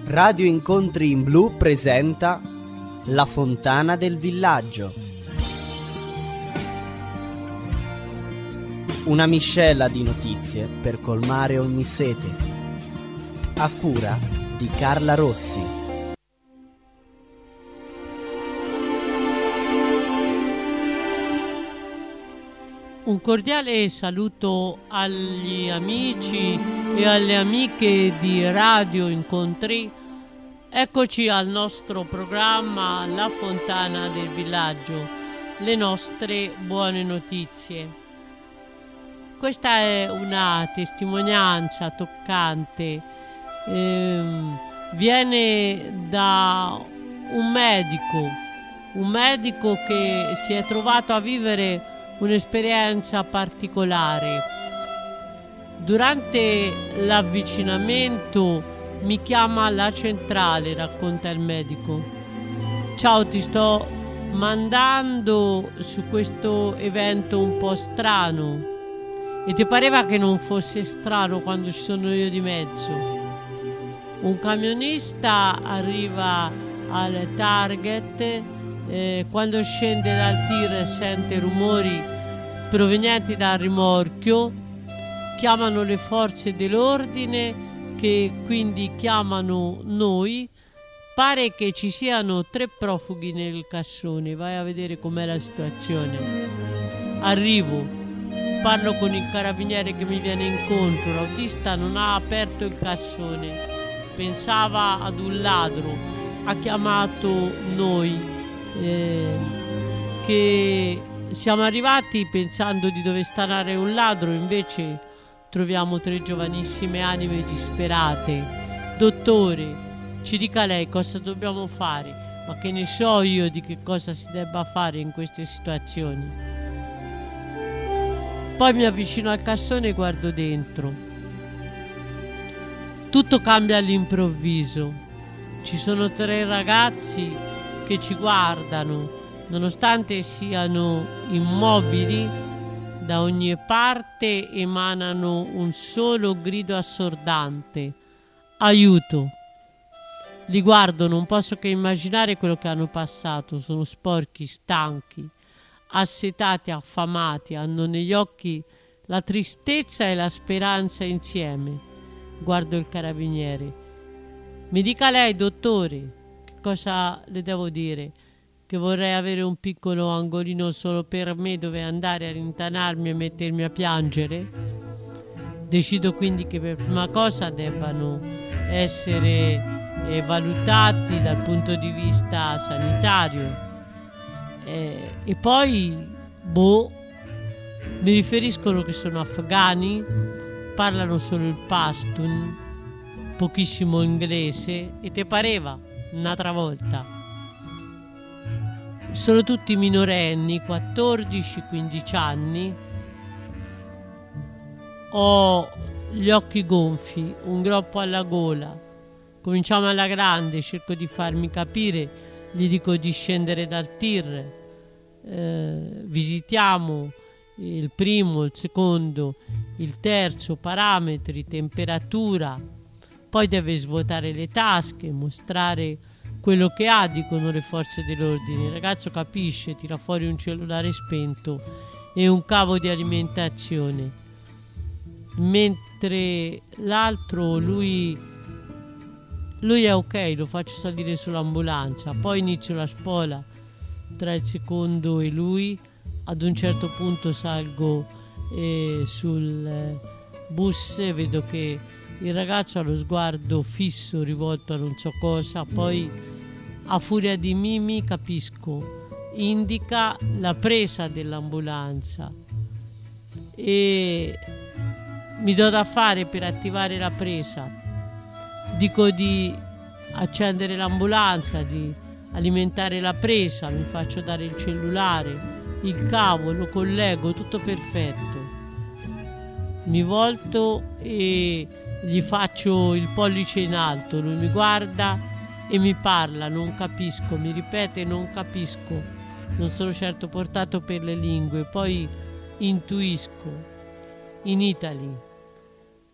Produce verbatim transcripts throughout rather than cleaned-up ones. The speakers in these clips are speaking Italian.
Radio Incontri in Blu presenta La Fontana del Villaggio. Una miscela di notizie per colmare ogni sete. A cura di Carla Rossi. Un cordiale saluto agli amici e alle amiche di Radio Incontri. Eccoci al nostro programma La Fontana del Villaggio, le nostre buone notizie. Questa è una testimonianza toccante, ehm, viene da un medico, un medico che si è trovato a vivere un'esperienza particolare. Durante l'avvicinamento mi chiama alla centrale, racconta il medico. Ciao, ti sto mandando su questo evento un po' strano. E ti pareva che non fosse strano quando ci sono io di mezzo? Un camionista arriva al target. Eh, quando scende dal tir sente rumori provenienti dal rimorchio, chiamano le forze dell'ordine che quindi chiamano noi. Pare che ci siano tre profughi nel cassone, vai a vedere com'è la situazione. Arrivo, parlo con il carabiniere che mi viene incontro, l'autista non ha aperto il cassone, pensava ad un ladro, ha chiamato noi. Eh, che siamo arrivati pensando di dover stanare un ladro, invece troviamo tre giovanissime anime disperate. Dottore, ci dica lei cosa dobbiamo fare? Ma che ne so io di che cosa si debba fare in queste situazioni. Poi mi avvicino al cassone e guardo dentro. Tutto cambia all'improvviso. Ci sono tre ragazzi che ci guardano, nonostante siano immobili, da ogni parte emanano un solo grido assordante: aiuto! Li guardo, non posso che immaginare quello che hanno passato. Sono sporchi, stanchi, assetati, affamati, hanno negli occhi la tristezza e la speranza insieme. Guardo il carabiniere. Mi dica lei, dottore, cosa le devo dire? Che vorrei avere un piccolo angolino solo per me dove andare a rintanarmi e mettermi a piangere? Decido quindi che per prima cosa debbano essere eh, valutati dal punto di vista sanitario. Eh, e poi, boh, mi riferiscono che sono afghani, parlano solo il pashtun, pochissimo inglese, e te pareva? Un'altra volta. Sono tutti minorenni, quattordici quindici anni. Ho gli occhi gonfi, un groppo alla gola. Cominciamo alla grande, cerco di farmi capire, gli dico di scendere dal tir. Eh, visitiamo il primo, il secondo, il terzo, parametri, temperatura. Poi deve svuotare le tasche, mostrare quello che ha, dicono le forze dell'ordine. Il ragazzo capisce, tira fuori un cellulare spento e un cavo di alimentazione. Mentre l'altro, lui, lui è ok, lo faccio salire sull'ambulanza. Poi inizio la spola tra il secondo e lui. Ad un certo punto salgo eh, sul bus e vedo che il ragazzo ha lo sguardo fisso rivolto a non so cosa, poi a furia di mimi capisco, indica la presa dell'ambulanza e mi do da fare per attivare la presa. Dico di accendere l'ambulanza, di alimentare la presa, mi faccio dare il cellulare, il cavo, lo collego, tutto perfetto. Mi volto e gli faccio il pollice in alto, lui mi guarda e mi parla, non capisco, mi ripete non capisco, non sono certo portato per le lingue, poi intuisco, in Italy.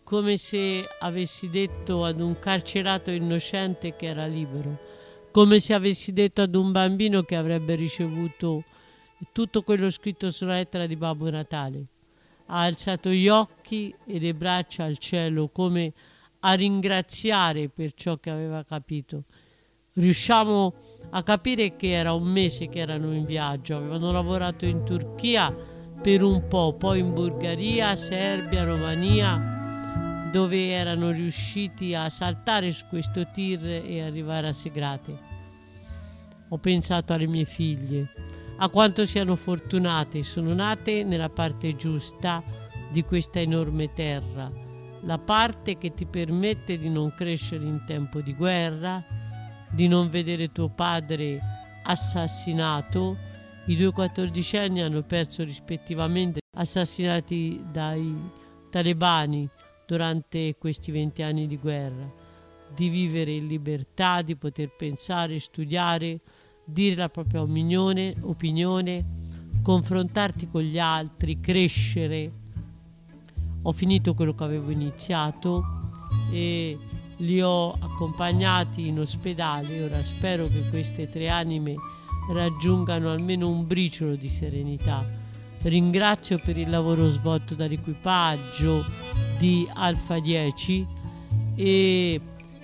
come se avessi detto ad un carcerato innocente che era libero, come se avessi detto ad un bambino che avrebbe ricevuto tutto quello scritto sulla lettera di Babbo Natale. Ha alzato gli occhi e le braccia al cielo come a ringraziare per ciò che aveva capito. Riusciamo a capire che era un mese che erano in viaggio, avevano lavorato in Turchia per un po', poi in Bulgaria, Serbia, Romania, dove erano riusciti a saltare su questo tir e arrivare a Segrate. Ho pensato alle mie figlie, a quanto siano fortunate, sono nate nella parte giusta di questa enorme terra, la parte che ti permette di non crescere in tempo di guerra, di non vedere tuo padre assassinato. I due quattordicenni hanno perso rispettivamente, assassinati dai talebani durante questi venti anni di guerra, di vivere in libertà, di poter pensare, studiare, dire la propria opinione, opinione, confrontarti con gli altri, crescere. Ho finito quello che avevo iniziato e li ho accompagnati in ospedale. Ora spero che queste tre anime raggiungano almeno un briciolo di serenità. Ringrazio per il lavoro svolto dall'equipaggio di Alfa dieci e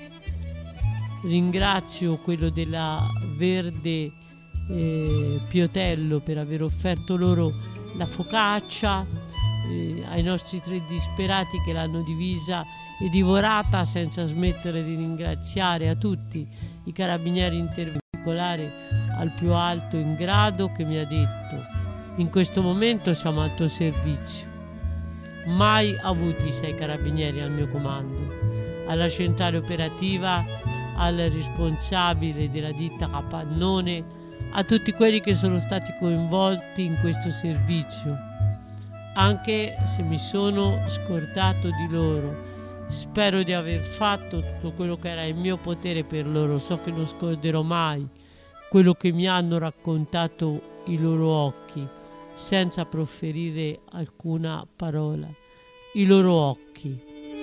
ringrazio quello della Verde eh, Piotello per aver offerto loro la focaccia, eh, ai nostri tre disperati che l'hanno divisa e divorata, senza smettere di ringraziare a tutti i carabinieri intervenuti, in particolare al più alto in grado, che mi ha detto: in questo momento siamo al tuo servizio. Mai avuti sei carabinieri al mio comando. Alla centrale operativa, al responsabile della ditta Capannone, a tutti quelli che sono stati coinvolti in questo servizio, anche se mi sono scordato di loro. Spero di aver fatto tutto quello che era in mio potere per loro. So che non scorderò mai quello che mi hanno raccontato i loro occhi, senza proferire alcuna parola. I loro occhi.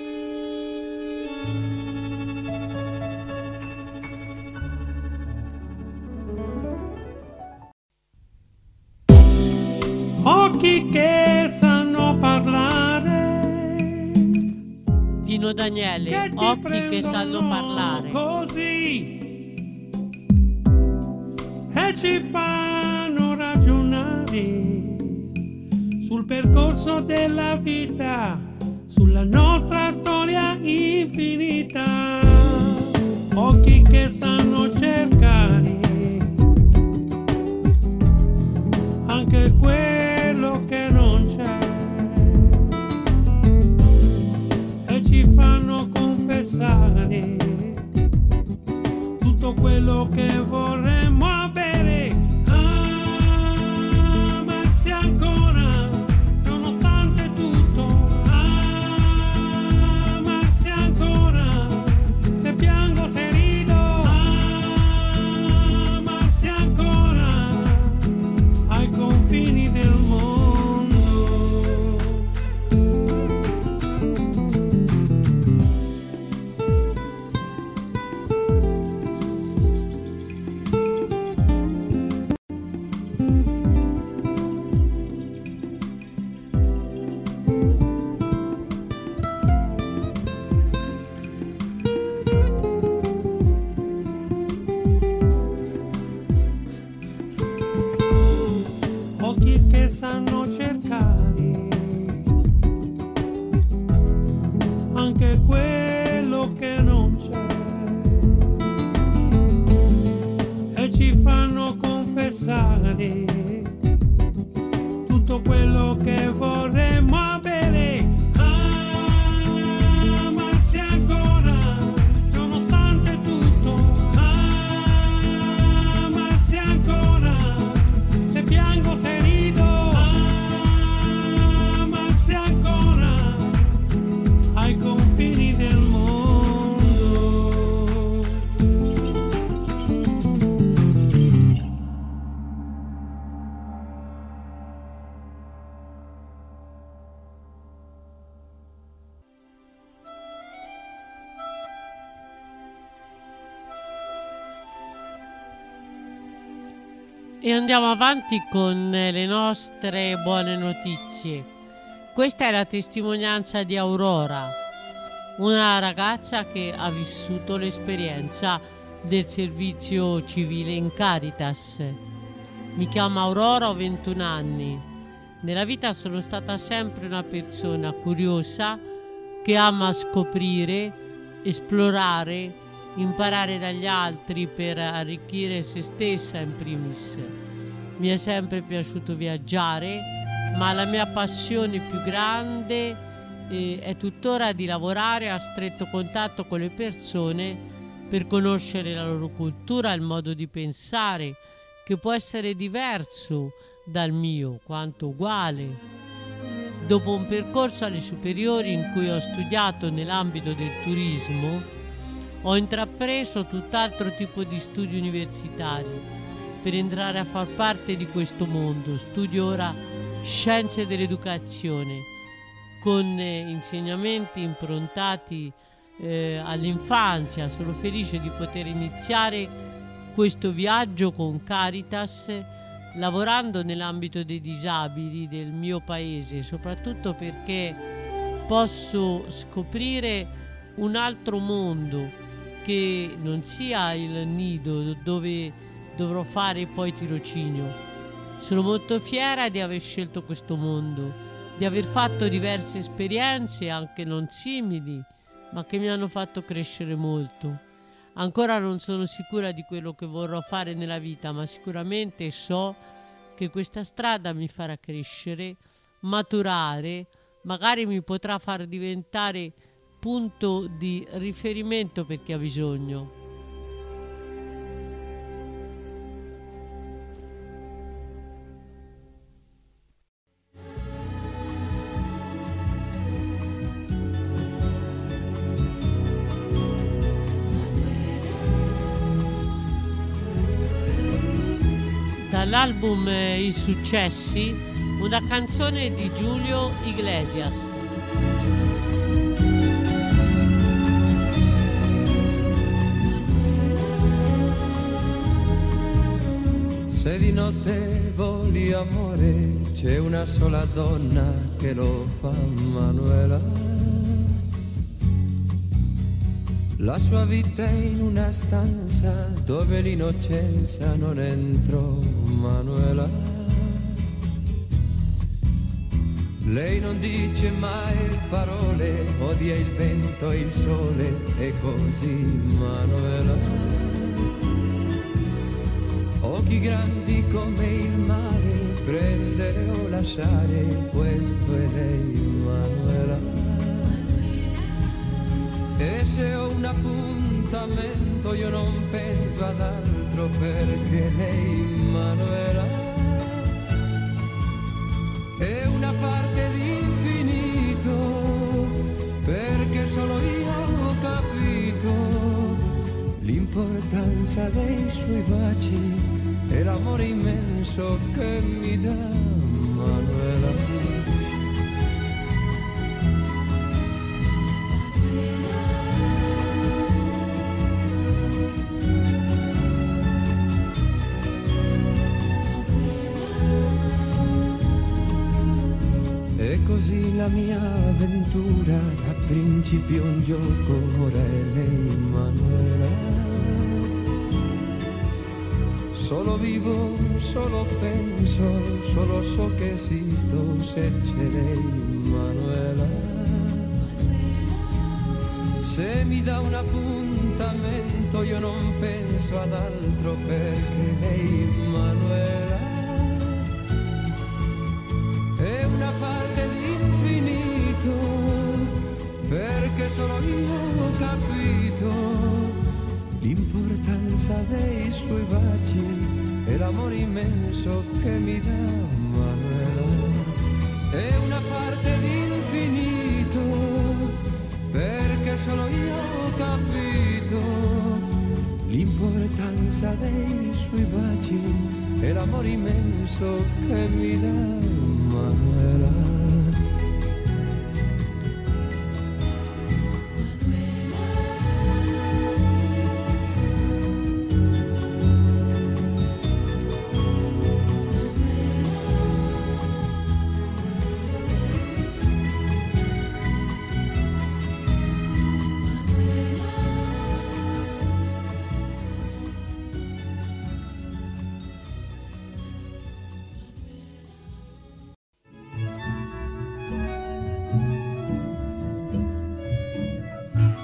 Occhi che sanno parlare. Pino Daniele, Che occhi che sanno parlare. Così e ci fanno ragionare sul percorso della vita, sulla nostra storia infinita. Occhi che sanno cercare anche quello che non c'è e ci fanno confessare tutto quello che vorremmo avere. Amarsi ancora nonostante tutto, amarsi ancora se piango, se rido, amarsi ancora ai confini del mondo. Occhi che sanno cercare anche quello che non c'è e ci fanno confessare tutto quello che vorremmo avere. Amarsi ancora nonostante tutto, amarsi ancora se piango, se rido, amarsi ancora ai confini del mondo. E andiamo avanti con le nostre buone notizie. Questa è la testimonianza di Aurora, una ragazza che ha vissuto l'esperienza del servizio civile in Caritas. Mi chiamo Aurora, ho ventuno anni. Nella vita sono stata sempre una persona curiosa che ama scoprire, esplorare, imparare dagli altri per arricchire se stessa in primis. Mi è sempre piaciuto viaggiare, ma la mia passione più grande eh, è tuttora di lavorare a stretto contatto con le persone per conoscere la loro cultura, il modo di pensare, che può essere diverso dal mio, quanto uguale. Dopo un percorso alle superiori in cui ho studiato nell'ambito del turismo, ho intrapreso tutt'altro tipo di studi universitari per entrare a far parte di questo mondo. Studio ora scienze dell'educazione con eh, insegnamenti improntati eh, all'infanzia. Sono felice di poter iniziare questo viaggio con Caritas lavorando nell'ambito dei disabili del mio paese, soprattutto perché posso scoprire un altro mondo che non sia il nido dove dovrò fare poi tirocinio. Sono molto fiera di aver scelto questo mondo, di aver fatto diverse esperienze anche non simili, ma che mi hanno fatto crescere molto. Ancora non sono sicura di quello che vorrò fare nella vita, ma sicuramente so che questa strada mi farà crescere, maturare, magari mi potrà far diventare punto di riferimento per chi ha bisogno. Dall'album I Successi, una canzone di Julio Iglesias. Se di notte voli amore, c'è una sola donna che lo fa, Manuela. La sua vita è in una stanza dove l'innocenza non entrò, Manuela. Lei non dice mai parole, odia il vento e il sole, è così, Manuela. Occhi grandi come il mare, prendere o lasciare, questo è lei, Manuela. E se ho un appuntamento io non penso ad altro, perché lei, Manuela, è una parte di infinito, perché solo io ho capito l'importanza dei suoi baci e l'amore immenso che mi dà, Manuela. E così la mia avventura, da principio un gioco, ora è lei, Manuela. Solo vivo, solo penso, solo so che esisto se c'è lei, Manuela. Se mi dà un appuntamento io non penso ad altro, perché lei, Manuela, è una parte di infinito, perché solo io ho capito l'importanza dei suoi baci e l'amore immenso che mi dà, Manuela. È una parte di infinito, perché solo io ho capito l'importanza dei suoi baci e l'amore immenso che mi dà, Manuela.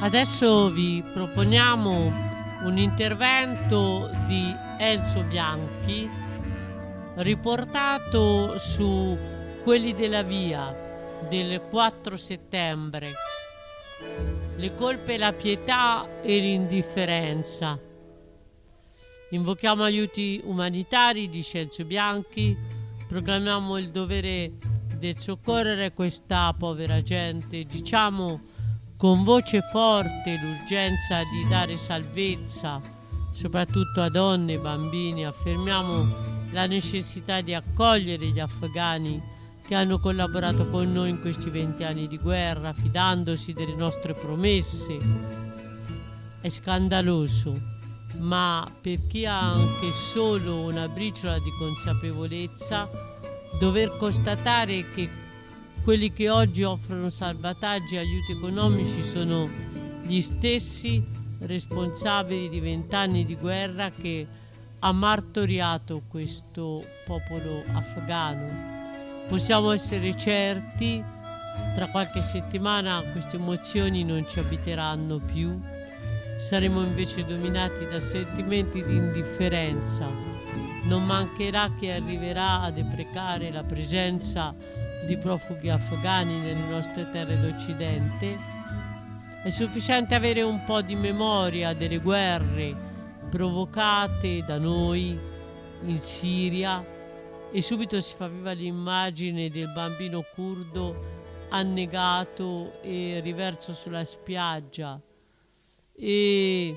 Adesso vi proponiamo un intervento di Enzo Bianchi riportato su Quelli della Via del quattro settembre. Le colpe, la pietà e l'indifferenza. Invochiamo aiuti umanitari, dice Enzo Bianchi, proclamiamo il dovere del soccorrere questa povera gente, diciamo con voce forte l'urgenza di dare salvezza soprattutto a donne e bambini, affermiamo la necessità di accogliere gli afghani che hanno collaborato con noi in questi venti anni di guerra, fidandosi delle nostre promesse. È scandaloso, ma per chi ha anche solo una briciola di consapevolezza, dover constatare che quelli che oggi offrono salvataggi e aiuti economici sono gli stessi responsabili di vent'anni di guerra che ha martoriato questo popolo afghano. Possiamo essere certi, tra qualche settimana queste emozioni non ci abiteranno più, saremo invece dominati da sentimenti di indifferenza. Non mancherà chi arriverà a deprecare la presenza di profughi afghani nelle nostre terre d'Occidente. È sufficiente avere un po' di memoria delle guerre provocate da noi in Siria e subito si fa viva l'immagine del bambino curdo annegato e riverso sulla spiaggia, e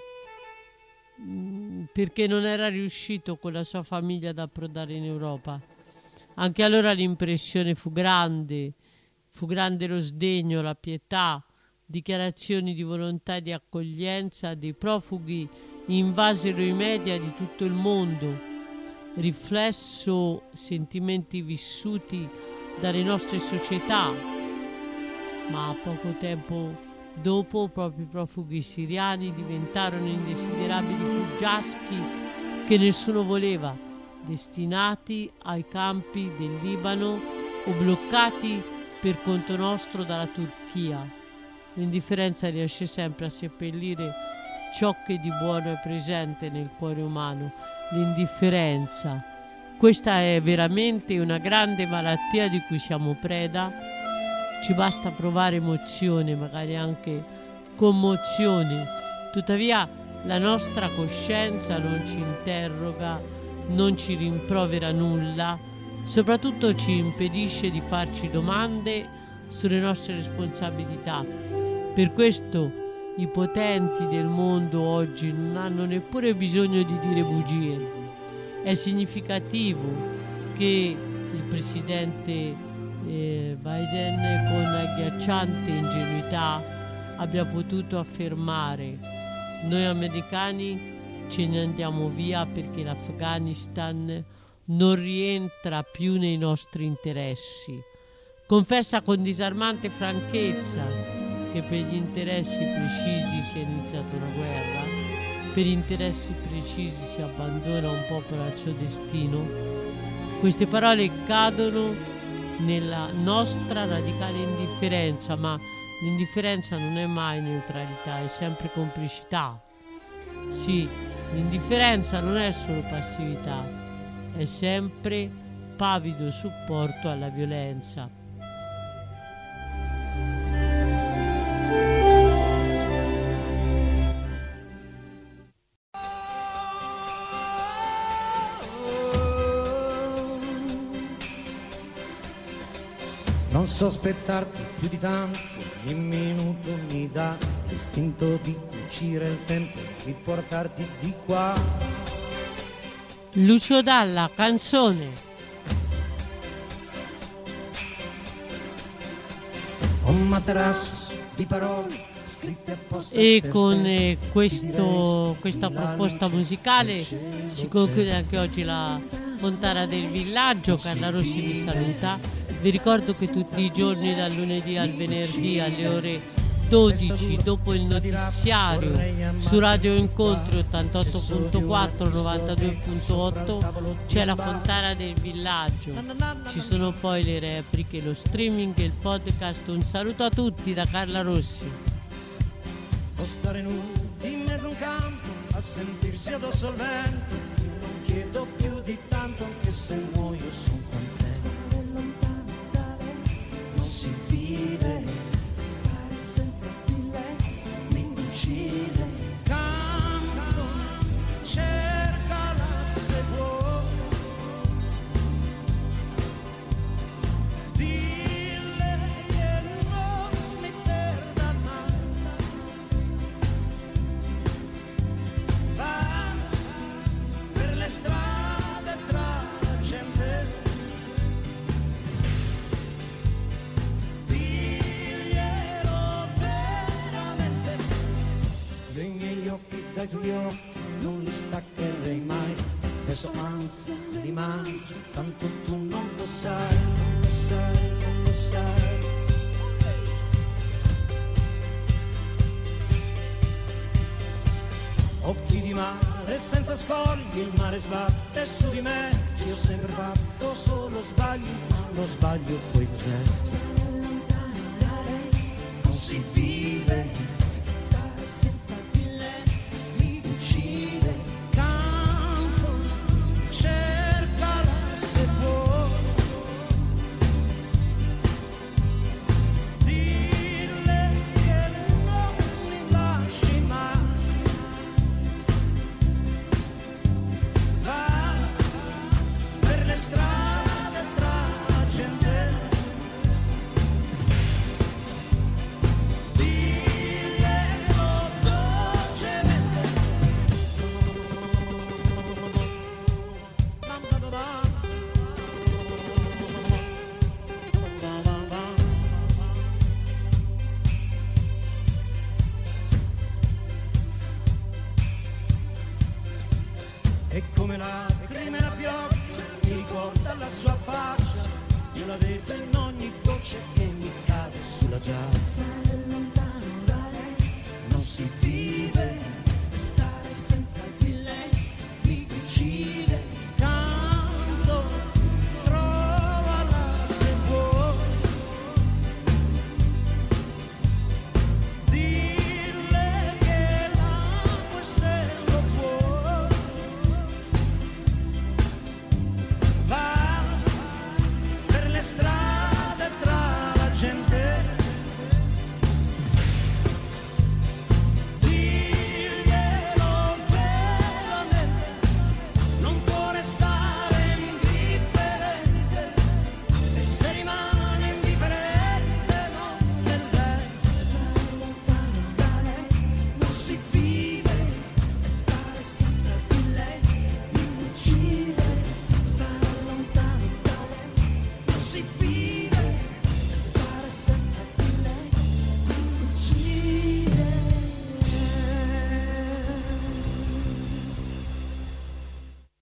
perché non era riuscito con la sua famiglia ad approdare in Europa. Anche allora l'impressione fu grande, fu grande lo sdegno, la pietà, dichiarazioni di volontà e di accoglienza dei profughi invasero i media di tutto il mondo, riflesso sentimenti vissuti dalle nostre società, ma poco tempo dopo proprio i profughi siriani diventarono indesiderabili fuggiaschi che nessuno voleva, destinati ai campi del Libano o bloccati per conto nostro dalla Turchia. L'indifferenza riesce sempre a seppellire ciò che di buono è presente nel cuore umano. L'indifferenza. Questa è veramente una grande malattia di cui siamo preda. Ci basta provare emozione, magari anche commozione. Tuttavia la nostra coscienza non ci interroga, non ci rimprovera nulla, soprattutto ci impedisce di farci domande sulle nostre responsabilità. Per questo i potenti del mondo oggi non hanno neppure bisogno di dire bugie. È significativo che il presidente eh, Biden con agghiacciante ingenuità abbia potuto affermare: noi americani ce ne andiamo via perché l'Afghanistan non rientra più nei nostri interessi. Confessa con disarmante franchezza che per gli interessi precisi si è iniziata una guerra, per interessi precisi si abbandona un popolo al suo destino. Queste parole cadono nella nostra radicale indifferenza, ma l'indifferenza non è mai neutralità, è sempre complicità. Sì, l'indifferenza non è solo passività, è sempre pavido supporto alla violenza. Non sospettarti più di tanto, ogni minuto mi dà l'istinto di cucire il tempo, di portarti di qua. Lucio Dalla, canzone. Un materasso di parole scritte apposta. E con eh, questo, questa proposta musicale si conclude anche oggi la Fontana del Villaggio. Carla Rossi vi saluta. Vi ricordo che tutti i giorni dal lunedì al venerdì alle ore dodici, dopo il notiziario, su Radio Incontri ottantotto virgola quattro, novantadue virgola otto c'è la Fontana del Villaggio. Ci sono poi le repliche, lo streaming e il podcast. Un saluto a tutti da Carla Rossi. o stare nudi in mezzo a un campo a sentirsi addosso al vento. Io non chiedo più di tanto, anche se muoio sono contento. Stare lontano da lei non si vive, stare senza di lei mi uccide. Canto, cercala se vuoi, dille che non mi perda mai. Va per le strade tra la gente, diglielo veramente. Dei miei occhi, dai tuoi occhi, non li staccherei mai. Adesso anzi li mangio, tanto tu non lo sai, non lo sai, non lo sai. Occhi di mare senza scogli, il mare sbatte su di me. Io ho sempre fatto solo sbagli, ma lo sbaglio poi cos'è? Stare lontano da lei non si vive, stare senza di lei mi uccide. Canto, cercala se vuoi, dille che non mi lasci mai. Va per le strade tra la gente, diglielo dolcemente. Bam, bam, bam, bam. Bam, bam, bam. E come lacrime la pioggia mi ricorda la sua faccia, io la vedo in ogni goccia che mi cade sulla giacca.